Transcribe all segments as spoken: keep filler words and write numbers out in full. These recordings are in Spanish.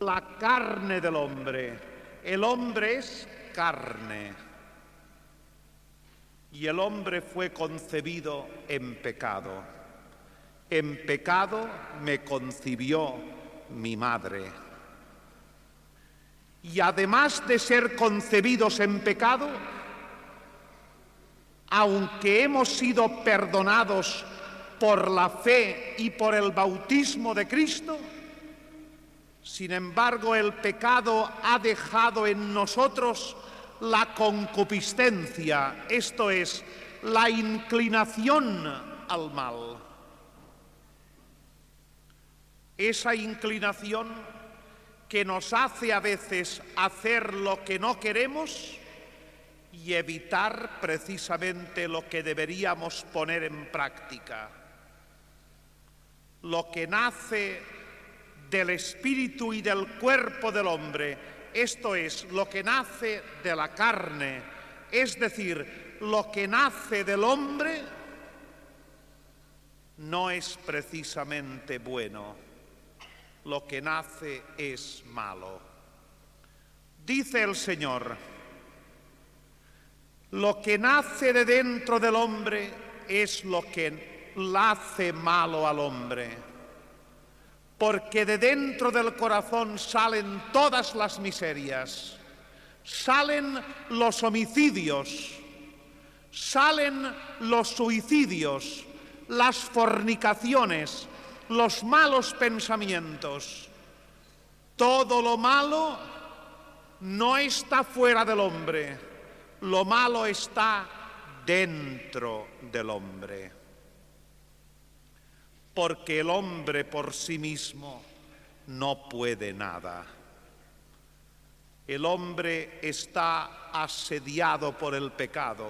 la carne del hombre. El hombre es carne. Y el hombre fue concebido en pecado. En pecado me concibió mi madre. Y además de ser concebidos en pecado, aunque hemos sido perdonados por la fe y por el bautismo de Cristo, sin embargo el pecado ha dejado en nosotros la concupiscencia, esto es, la inclinación al mal. Esa inclinación que nos hace a veces hacer lo que no queremos y evitar precisamente lo que deberíamos poner en práctica. Lo que nace del espíritu y del cuerpo del hombre, esto es, lo que nace de la carne, es decir, lo que nace del hombre, no es precisamente bueno. Lo que nace es malo. Dice el Señor, lo que nace de dentro del hombre es lo que hace malo al hombre, porque de dentro del corazón salen todas las miserias, salen los homicidios, salen los suicidios, las fornicaciones, los malos pensamientos. Todo lo malo no está fuera del hombre, lo malo está dentro del hombre. Porque el hombre por sí mismo no puede nada. El hombre está asediado por el pecado.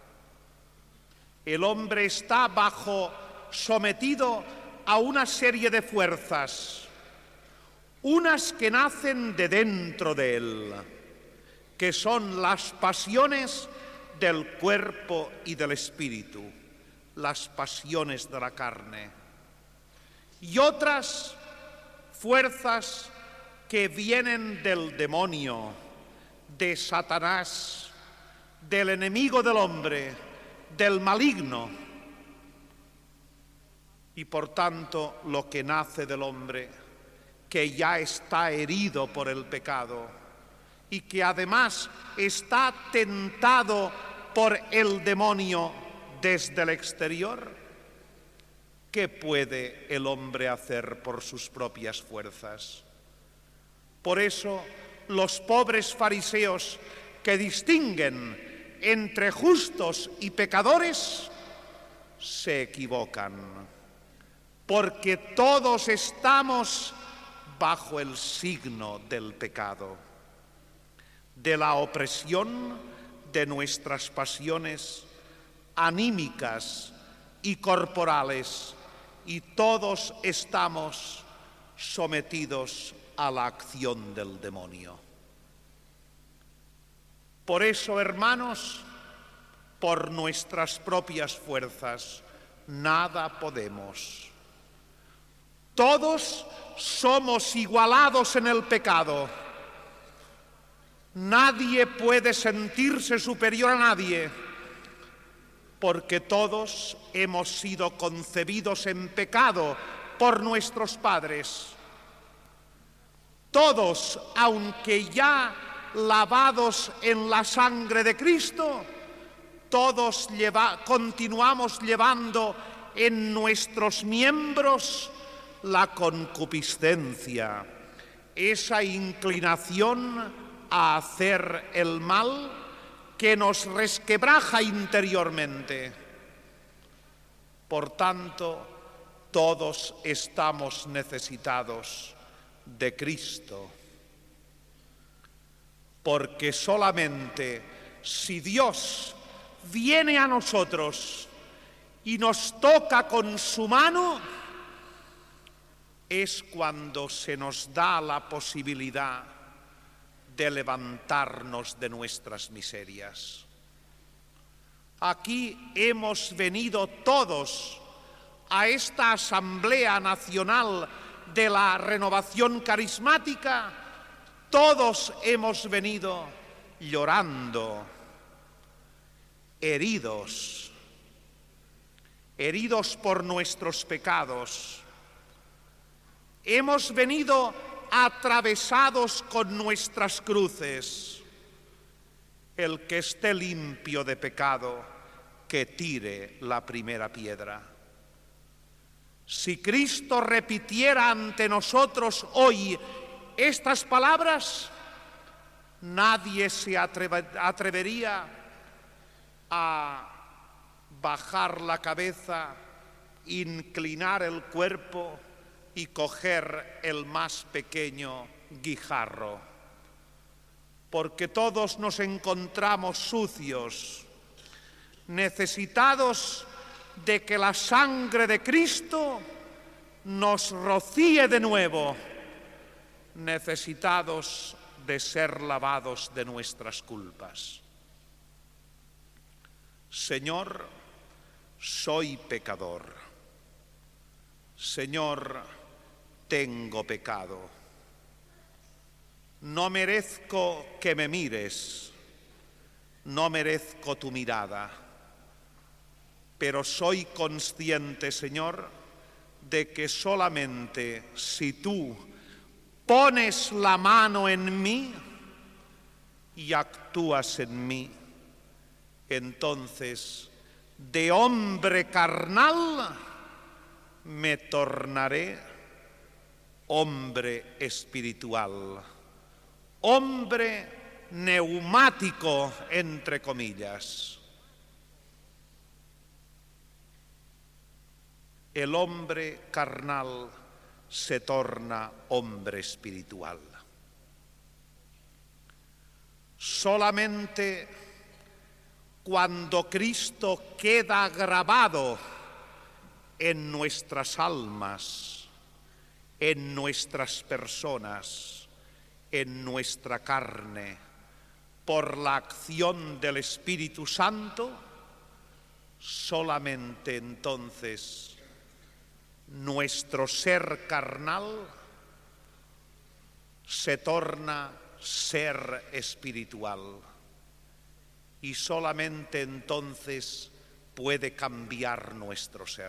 El hombre está bajo, sometido a una serie de fuerzas, unas que nacen de dentro de él, que son las pasiones del cuerpo y del espíritu, las pasiones de la carne, y otras fuerzas que vienen del demonio, de Satanás, del enemigo del hombre, del maligno. Y por tanto, lo que nace del hombre, que ya está herido por el pecado y que además está tentado por el demonio desde el exterior, ¿qué puede el hombre hacer por sus propias fuerzas? Por eso, los pobres fariseos que distinguen entre justos y pecadores se equivocan. Porque todos estamos bajo el signo del pecado, de la opresión de nuestras pasiones anímicas y corporales, y todos estamos sometidos a la acción del demonio. Por eso, hermanos, por nuestras propias fuerzas, nada podemos. Todos somos igualados en el pecado. Nadie puede sentirse superior a nadie, porque todos hemos sido concebidos en pecado por nuestros padres. Todos, aunque ya lavados en la sangre de Cristo, todos lleva, continuamos llevando en nuestros miembros la concupiscencia, esa inclinación a hacer el mal que nos resquebraja interiormente. Por tanto, todos estamos necesitados de Cristo, porque solamente si Dios viene a nosotros y nos toca con su mano, es cuando se nos da la posibilidad de levantarnos de nuestras miserias. Aquí hemos venido todos a esta Asamblea Nacional de la Renovación Carismática todos hemos venido llorando, heridos, heridos por nuestros pecados. Hemos venido atravesados con nuestras cruces. El que esté limpio de pecado, que tire la primera piedra. Si Cristo repitiera ante nosotros hoy estas palabras, nadie se atreve- atrevería a bajar la cabeza, inclinar el cuerpo y coger el más pequeño guijarro, porque todos nos encontramos sucios, necesitados de que la sangre de Cristo nos rocíe de nuevo, necesitados de ser lavados de nuestras culpas. Señor, soy pecador. Señor, tengo pecado. No merezco que me mires, no merezco tu mirada, pero soy consciente, Señor, de que solamente si tú pones la mano en mí y actúas en mí, entonces de hombre carnal me tornaré hombre espiritual, hombre neumático, entre comillas. El hombre carnal se torna hombre espiritual. Solamente cuando Cristo queda grabado en nuestras almas, en nuestras personas, en nuestra carne, por la acción del Espíritu Santo, solamente entonces nuestro ser carnal se torna ser espiritual y solamente entonces puede cambiar nuestro ser.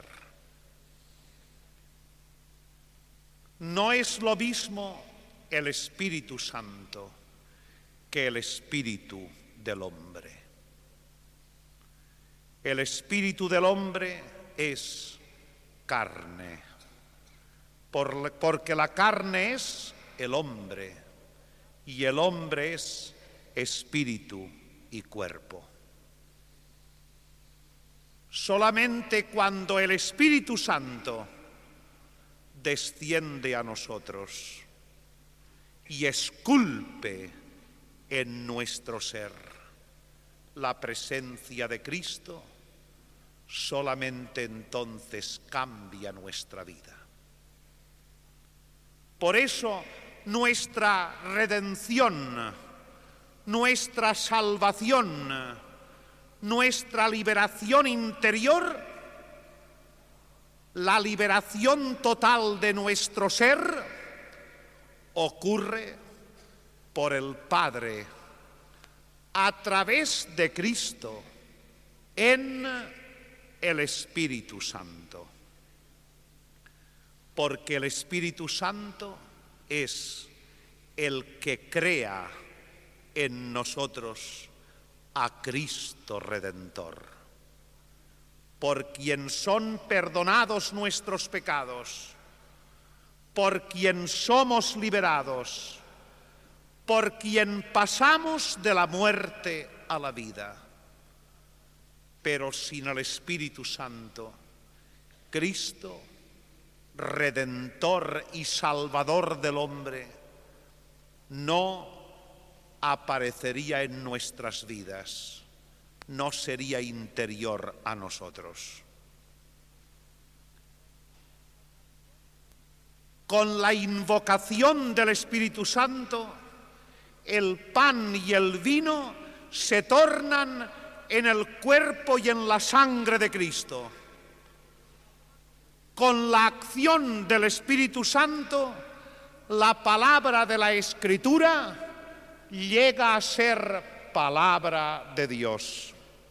No es lo mismo el Espíritu Santo que el espíritu del hombre. El espíritu del hombre es carne, por, porque la carne es el hombre y el hombre es espíritu y cuerpo. Solamente cuando el Espíritu Santo desciende a nosotros y esculpe en nuestro ser la presencia de Cristo, solamente entonces cambia nuestra vida. Por eso nuestra redención, nuestra salvación, nuestra liberación interior, la liberación total de nuestro ser, ocurre por el Padre, a través de Cristo, en el Espíritu Santo. Porque el Espíritu Santo es el que crea en nosotros a Cristo Redentor, por quien son perdonados nuestros pecados, por quien somos liberados, por quien pasamos de la muerte a la vida. Pero sin el Espíritu Santo, Cristo, Redentor y Salvador del hombre, no aparecería en nuestras vidas, no sería interior a nosotros. Con la invocación del Espíritu Santo, el pan y el vino se tornan en el cuerpo y en la sangre de Cristo. Con la acción del Espíritu Santo, la palabra de la Escritura llega a ser palabra de Dios.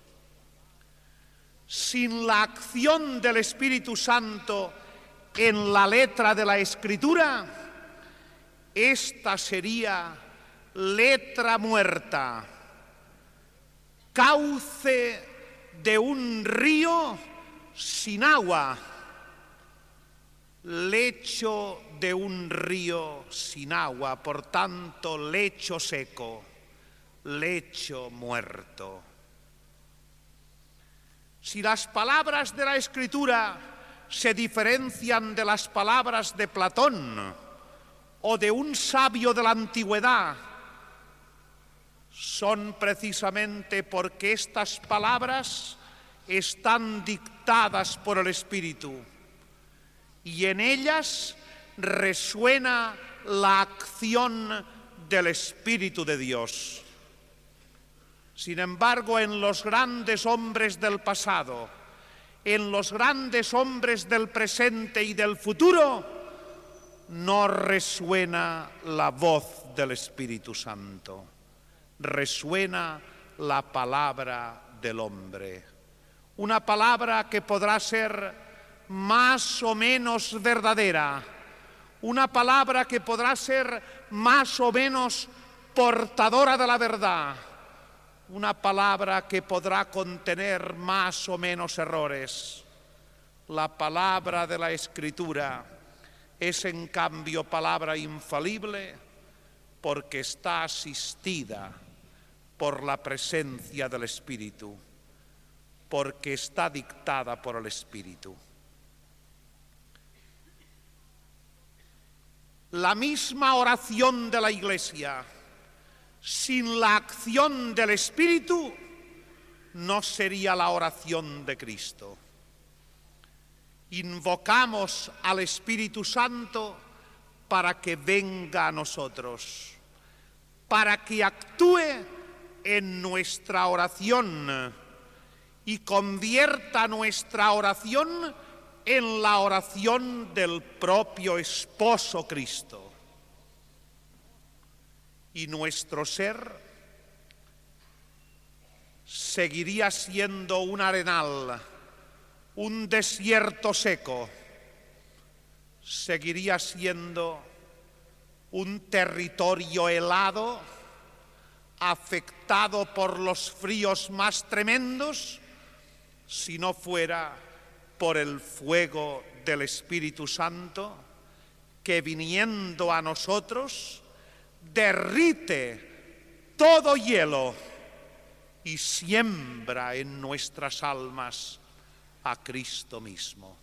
Sin la acción del Espíritu Santo en la letra de la Escritura, esta sería letra muerta, cauce de un río sin agua, lecho de un río sin agua, por tanto, lecho seco, lecho muerto. Si las palabras de la Escritura se diferencian de las palabras de Platón o de un sabio de la antigüedad, son precisamente porque estas palabras están dictadas por el Espíritu y en ellas resuena la acción del Espíritu de Dios. Sin embargo, en los grandes hombres del pasado, en los grandes hombres del presente y del futuro, no resuena la voz del Espíritu Santo, resuena la palabra del hombre. Una palabra que podrá ser más o menos verdadera, una palabra que podrá ser más o menos portadora de la verdad, una palabra que podrá contener más o menos errores. La palabra de la Escritura es en cambio palabra infalible porque está asistida por la presencia del Espíritu, porque está dictada por el Espíritu. La misma oración de la Iglesia, sin la acción del Espíritu, no sería la oración de Cristo. Invocamos al Espíritu Santo para que venga a nosotros, para que actúe en nuestra oración y convierta nuestra oración en la oración del propio Esposo Cristo. Y nuestro ser seguiría siendo un arenal, un desierto seco, seguiría siendo un territorio helado, afectado por los fríos más tremendos, si no fuera por el fuego del Espíritu Santo, que viniendo a nosotros derrite todo hielo y siembra en nuestras almas a Cristo mismo.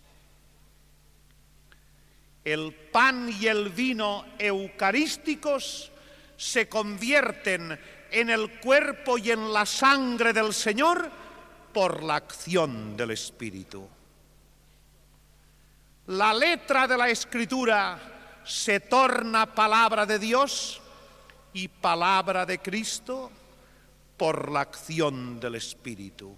El pan y el vino eucarísticos se convierten en el cuerpo y en la sangre del Señor por la acción del Espíritu. La letra de la Escritura se torna palabra de Dios y palabra de Cristo por la acción del Espíritu.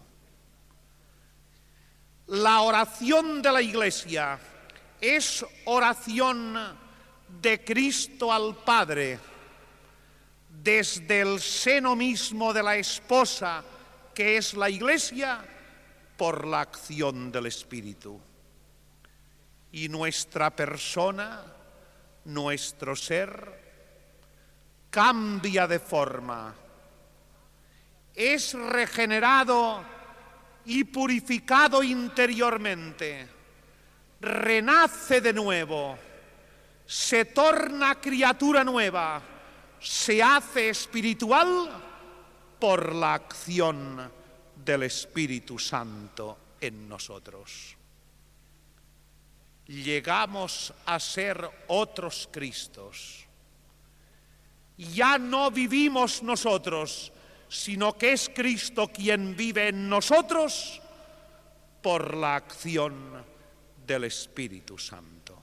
La oración de la Iglesia es oración de Cristo al Padre, desde el seno mismo de la esposa, que es la Iglesia, por la acción del Espíritu. Y nuestra persona, nuestro ser, cambia de forma, es regenerado y purificado interiormente, renace de nuevo, se torna criatura nueva, se hace espiritual por la acción del Espíritu Santo en nosotros. Llegamos a ser otros Cristos. Ya no vivimos nosotros, sino que es Cristo quien vive en nosotros por la acción del Espíritu Santo.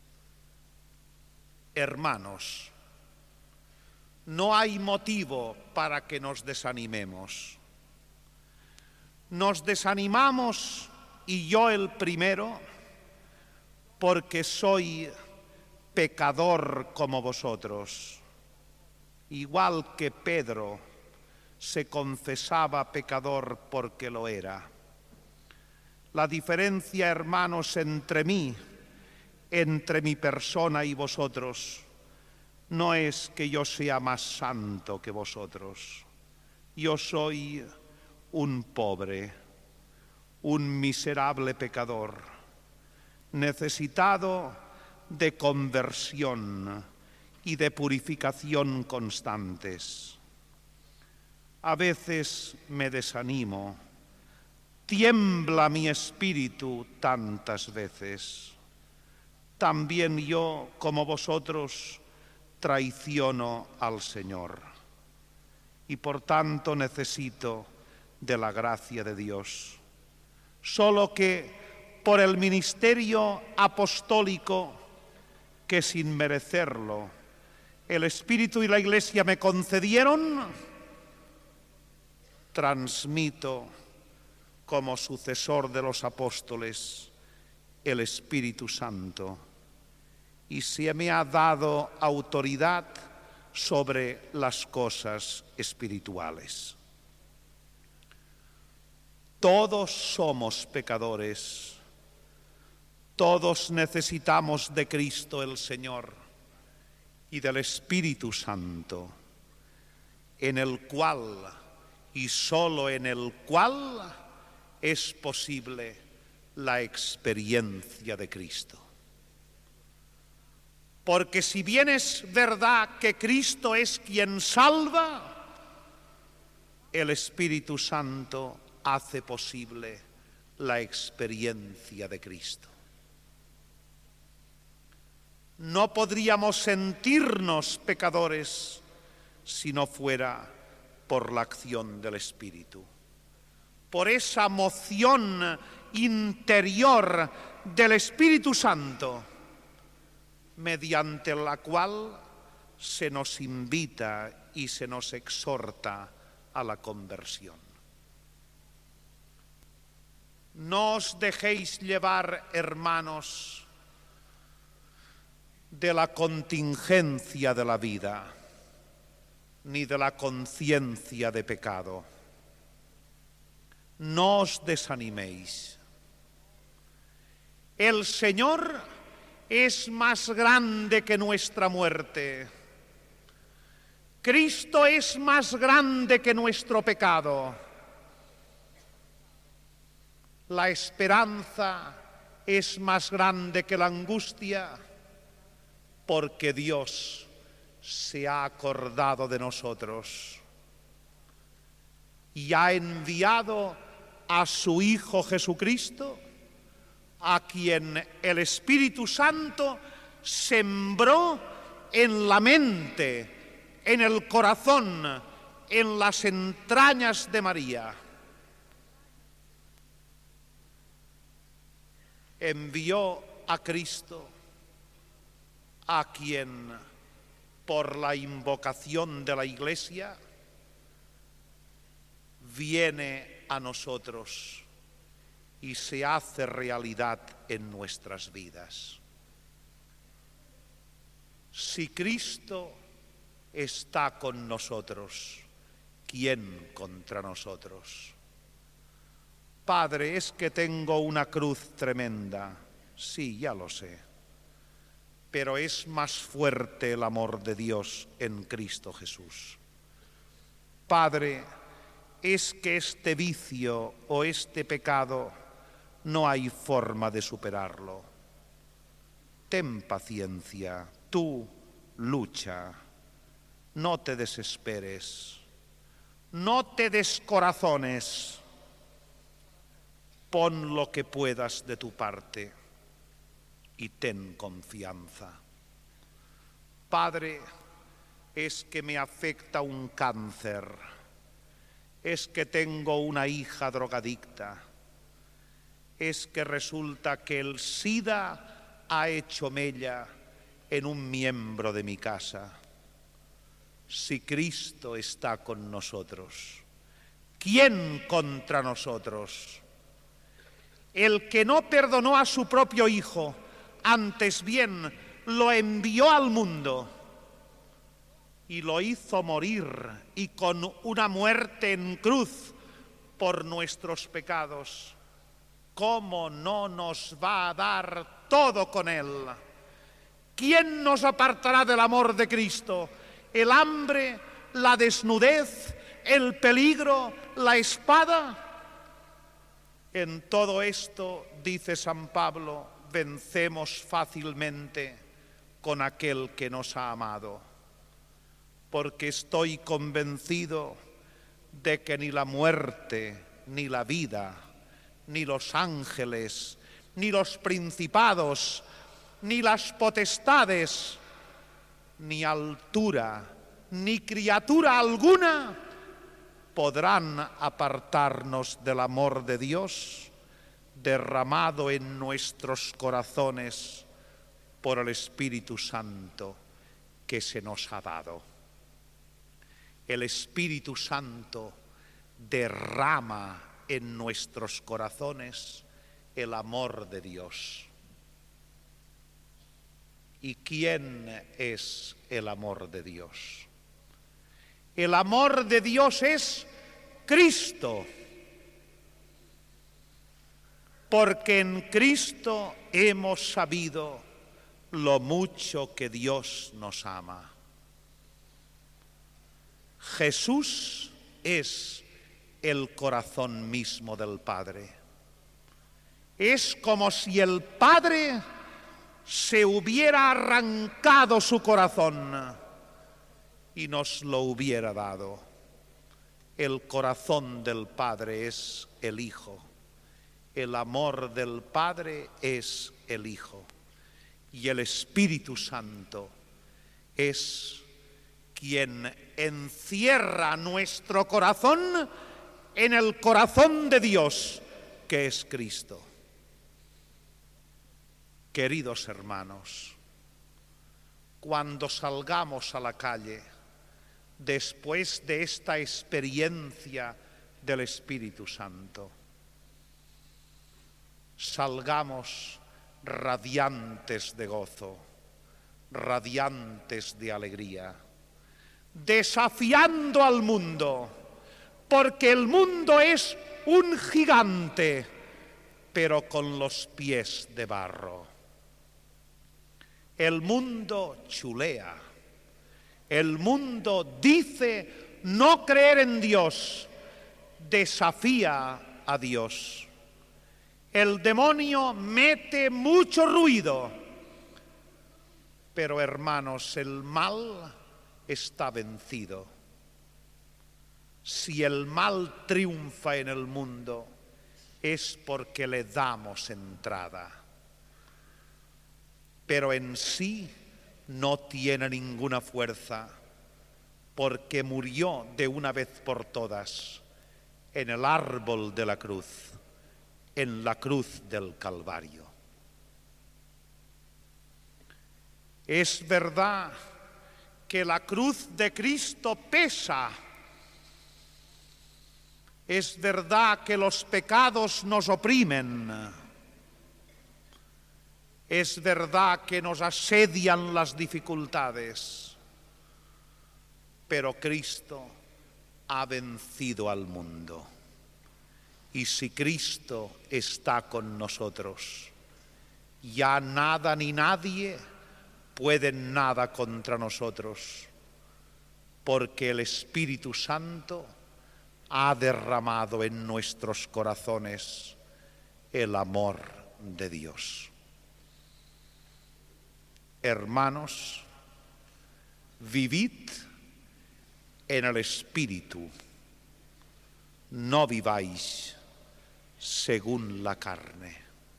Hermanos, no hay motivo para que nos desanimemos. Nos desanimamos, y yo el primero, porque soy pecador como vosotros, igual que Pedro se confesaba pecador porque lo era. La diferencia, hermanos, entre mí, entre mi persona y vosotros, no es que yo sea más santo que vosotros. Yo soy un pobre, un miserable pecador, necesitado de conversión y de purificación constantes. A veces me desanimo, tiembla mi espíritu tantas veces. También yo, como vosotros, traiciono al Señor y por tanto necesito de la gracia de Dios. Solo que por el ministerio apostólico que sin merecerlo el Espíritu y la Iglesia me concedieron, transmito como sucesor de los apóstoles el Espíritu Santo y se me ha dado autoridad sobre las cosas espirituales. Todos somos pecadores, todos necesitamos de Cristo el Señor y del Espíritu Santo, en el cual y solo en el cual es posible la experiencia de Cristo. Porque si bien es verdad que Cristo es quien salva, el Espíritu Santo hace posible la experiencia de Cristo. No podríamos sentirnos pecadores si no fuera por la acción del Espíritu, por esa moción interior del Espíritu Santo, mediante la cual se nos invita y se nos exhorta a la conversión. No os dejéis llevar, hermanos, de la contingencia de la vida, ni de la conciencia de pecado. No os desaniméis. El Señor es más grande que nuestra muerte. Cristo es más grande que nuestro pecado. La esperanza es más grande que la angustia, porque Dios se ha acordado de nosotros y ha enviado a su Hijo Jesucristo, a quien el Espíritu Santo sembró en la mente, en el corazón, en las entrañas de María. Envió a Cristo, a quien, por la invocación de la Iglesia, viene a nosotros y se hace realidad en nuestras vidas. Si Cristo está con nosotros, ¿quién contra nosotros? Padre, es que tengo una cruz tremenda. Sí, ya lo sé. Pero es más fuerte el amor de Dios en Cristo Jesús. Padre, es que este vicio o este pecado no hay forma de superarlo. Ten paciencia, tú lucha, no te desesperes, no te descorazones, pon lo que puedas de tu parte y ten confianza. Padre, es que me afecta un cáncer, es que tengo una hija drogadicta, es que resulta que el SIDA ha hecho mella en un miembro de mi casa. Si Cristo está con nosotros, ¿quién contra nosotros? El que no perdonó a su propio Hijo, antes bien lo envió al mundo y lo hizo morir, y con una muerte en cruz por nuestros pecados, ¿cómo no nos va a dar todo con él? ¿Quién nos apartará del amor de Cristo? ¿El hambre, la desnudez, el peligro, la espada? En todo esto, dice San Pablo, vencemos fácilmente con aquel que nos ha amado, porque estoy convencido de que ni la muerte, ni la vida, ni los ángeles, ni los principados, ni las potestades, ni altura, ni criatura alguna podrán apartarnos del amor de Dios derramado en nuestros corazones por el Espíritu Santo que se nos ha dado. El Espíritu Santo derrama en nuestros corazones el amor de Dios. ¿Y quién es el amor de Dios? El amor de Dios es Cristo, porque en Cristo hemos sabido lo mucho que Dios nos ama. Jesús es el corazón mismo del Padre. Es como si el Padre se hubiera arrancado su corazón y nos lo hubiera dado. El corazón del Padre es el Hijo. El amor del Padre es el Hijo. Y el Espíritu Santo es quien encierra nuestro corazón en el corazón de Dios, que es Cristo. Queridos hermanos, cuando salgamos a la calle, después de esta experiencia del Espíritu Santo, salgamos radiantes de gozo, radiantes de alegría, desafiando al mundo, porque el mundo es un gigante, pero con los pies de barro. El mundo chulea, el mundo dice no creer en Dios, desafía a Dios. El demonio mete mucho ruido, pero hermanos, el mal está vencido. Si el mal triunfa en el mundo, es porque le damos entrada. Pero en sí no tiene ninguna fuerza, porque murió de una vez por todas en el árbol de la cruz, en la cruz del Calvario. Es verdad que la cruz de Cristo pesa. Es verdad que los pecados nos oprimen. Es verdad que nos asedian las dificultades. Pero Cristo ha vencido al mundo. Y si Cristo está con nosotros, ya nada ni nadie pueden nada contra nosotros, porque el Espíritu Santo ha derramado en nuestros corazones el amor de Dios. Hermanos, vivid en el Espíritu, no viváis según la carne,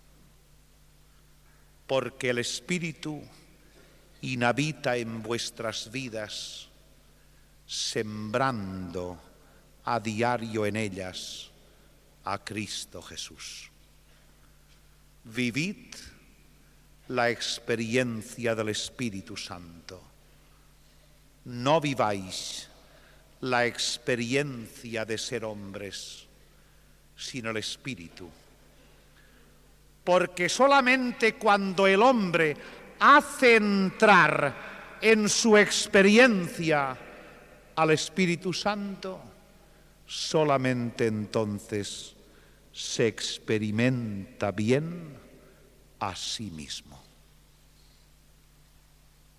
porque el Espíritu inhabita en vuestras vidas, sembrando a diario en ellas a Cristo Jesús. Vivid la experiencia del Espíritu Santo. No viváis la experiencia de ser hombres, sino el Espíritu. Porque solamente cuando el hombre hace entrar en su experiencia al Espíritu Santo, solamente entonces se experimenta bien a sí mismo.